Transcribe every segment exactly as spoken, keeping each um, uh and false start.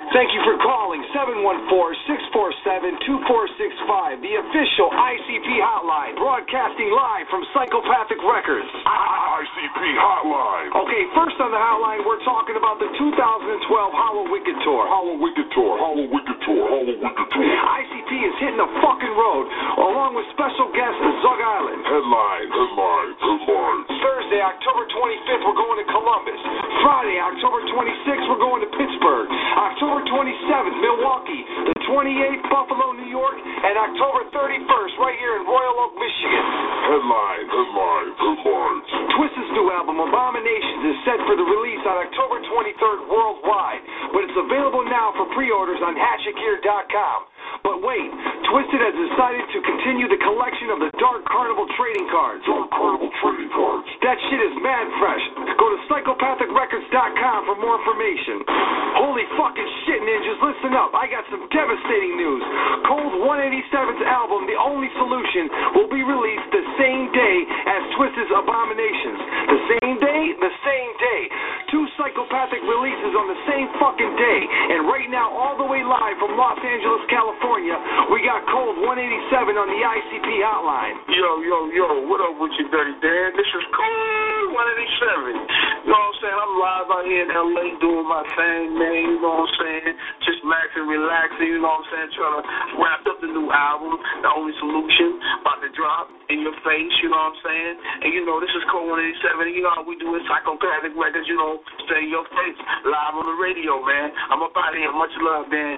Thank you for calling seven one four, six four seven, two four six five, the official I C P hotline, broadcasting live from Psychopathic Records. I C P hotline. Okay, first on the hotline, we're talking about the two thousand twelve Hollow Wicked Tour. Hollow Wicked Tour. Hollow Wicked Tour. Hollow Wicked Tour. I C P is hitting the fucking road, along with special guests at Zug Island. Headlines. Headlines. Headlines. Thursday, October twenty-fifth, we're going to Columbus. Friday, October twenty-sixth, we're going to Pittsburgh. October twenty-seventh, Milwaukee. The twenty-eighth, Buffalo, New York. And October thirty-first, right here in Royal Oak, Michigan. Headlines. Headlines. Headlines. Twisted's new album, Abominations, is set for the release on October twenty-third worldwide, but it's available now for pre-orders on hatchet gear dot com. But wait, Twisted has decided to continue the collection of the Dark Carnival trading cards. Dark Carnival trading cards. That shit is mad fresh. Go to psychopathic records dot com for more information. Holy fucking shit, ninjas, listen up. I got some devastating news. Cold one eighty-seven's album, The Only Solution, will be released the same day as Twisted's Abominations. The same day, the same day. Two psychopathic releases on the same fucking day. And right now, all the way live from Los Angeles, California, we got Cold one eighty-seven on the I C P hotline. Yo, yo, yo, what up with you, Dirty Dan? This is Cold one eighty-seven. You know what I'm saying? I'm live out here in L A doing my thing, man. You know what I'm saying? Just relaxing, relaxing, you know what I'm saying? Trying to wrap up the new album, The Only Solution, about to drop in your face, you know what I'm saying? And you know, this is Cold one eighty-seven. You know how we do it, Psychopathic Records, you know, stay in your face, live on the radio, man. I'm up out here. Much love, Dan.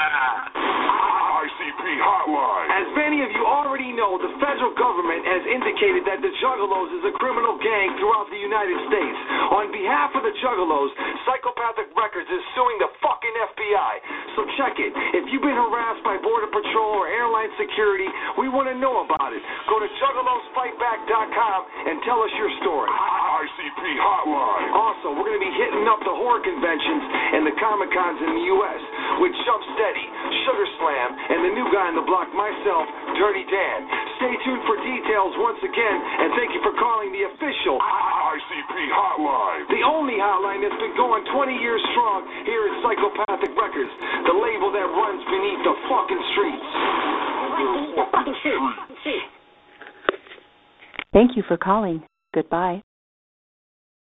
Ah. I C P hotline. As many of you already know, the federal government has indicated that the Juggalos is a criminal gang throughout the United States. On behalf of the Juggalos, Psychopathic Records is suing the fucking F B I. So check it. If you've been harassed by Border Patrol or airline security, we want to know about it. Go to juggalos fight back dot com and tell us your story. I C P hotline. Also, we're going to be hitting up the horror conventions and the Comic-Cons in the U S with Jump Steady, Sugar Slam, and the new guy on the block, myself, Dirty Dan. Stay tuned for details once again, and thank you for calling the official I C P hotline. The only hotline that's been going twenty years strong here at Psychopathic Records, the label that runs beneath the fucking streets. Thank you for calling. Goodbye.